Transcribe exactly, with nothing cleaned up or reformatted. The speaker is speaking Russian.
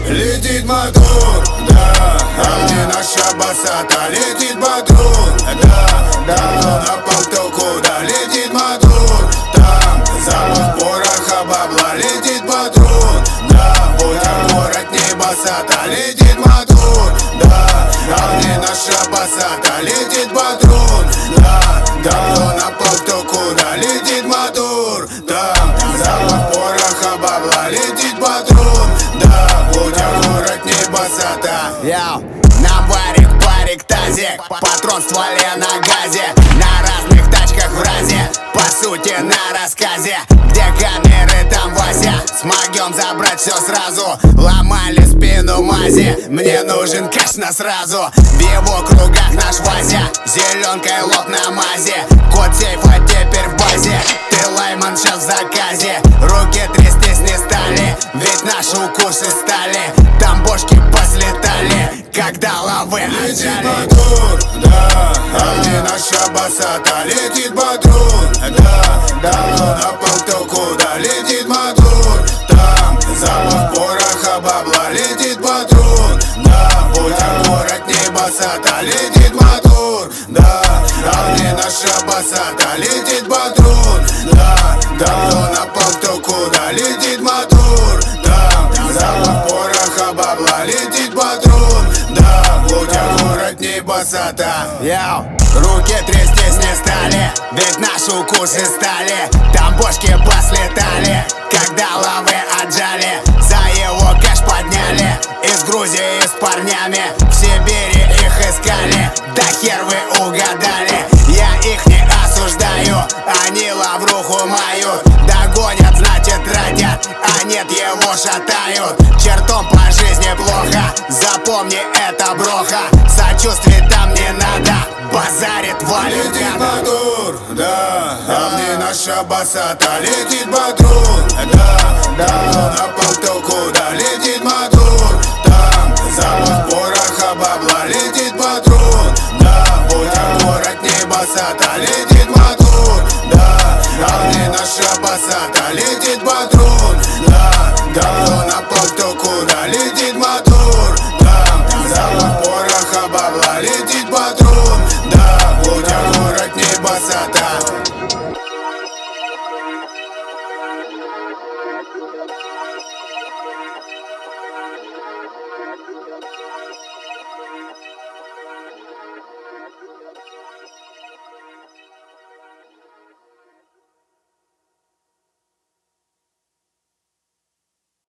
Летит мотор, да, а мне наша басата. Летит патрон, да, да, на пол кто куда. Летит мотор, там запах пороха бабла. Летит патрон, да, будь город не басата. Летит мотор, да, а мне наша басата. Летит патрон, да, да, кто на пол кто куда. Летит мотор, там запах пороха бабла. Летит патрон, да, будь город не басата. Йоу, на барик, парик, тазик, патрон в стволе на газе, на разных тачках в разе, по сути на рассказе. Где камеры, там Вася, смогем забрать все сразу. Ломали спину мази, мне нужен кэш на сразу. В его кругах наш Вася, зеленкой лоб на мазе. Код сейфа теперь в базе, ты лайман сейчас в заказе. Руки трястись не стали, ведь наши укусы стали. Там бошки послетали, когда лавы Летит отжали. мотор, да, а мне наша басата. Летит патрон, да, да, кто на пол кто куда. Летит мотор, там запах пороха бабла. Летит патрон, да, будь город не басата. Летит мотор, да, а мне наша басата. Летит патрон, да, да, кто на пол кто куда. Летит мотор, да, запах пороха бабла. Летит патрон, да, будь город не басата. Йоу, руки трястись не стали, ведь наши укусы стали. Там бошки послетали, когда лавы отжали. За его кэш подняли, из Грузии с парнями. В Сибири их искали, да хер вы угадали. Я их не осуждаю, они лавруху мают. Догонят, значит тратят, а нет его шатают. Чертом по жизни плохо, запомни это броха. Сочувствия там не надо, базарит валит. Летит мотор, да, а мне наша басата. Летит патрон, да, да, на пол кто куда. Летит мотор, там запах пороха бабла. Летит патрон, да, будь город не басата. Летит